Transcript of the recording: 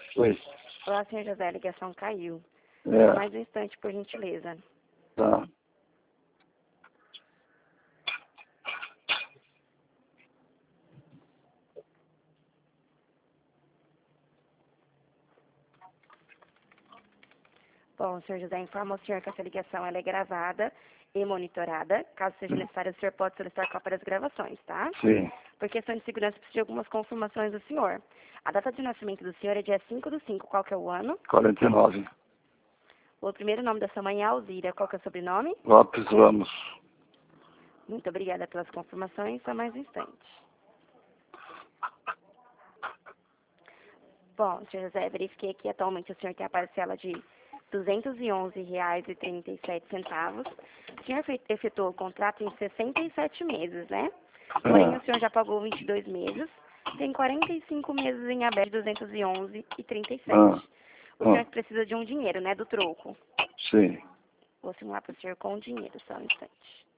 Oi. Olá, senhor José, a ligação caiu. É, Só mais um instante, por gentileza. tá. Bom, senhor José, informa ao senhor que essa ligação ela é gravada e monitorada. Caso seja necessário, o senhor pode solicitar cópia das gravações, tá? Sim. Por questão de segurança, preciso de algumas confirmações do senhor. A data de nascimento do senhor é dia 5/5. Qual que é o ano? 49. O primeiro nome da sua mãe é Alzira. Qual que é o sobrenome? Lopes Ramos. Muito obrigada pelas confirmações. Só mais um instante. Bom, senhor José, verifiquei que atualmente o senhor tem a parcela de R$ 211,37. O senhor efetuou o contrato em 67 meses, né? Porém, o senhor já pagou 22 meses. Tem 45 meses em aberto, 211,37. O senhor precisa de um dinheiro, né, do troco. Sim. Vou simular para o senhor com o dinheiro, só um instante.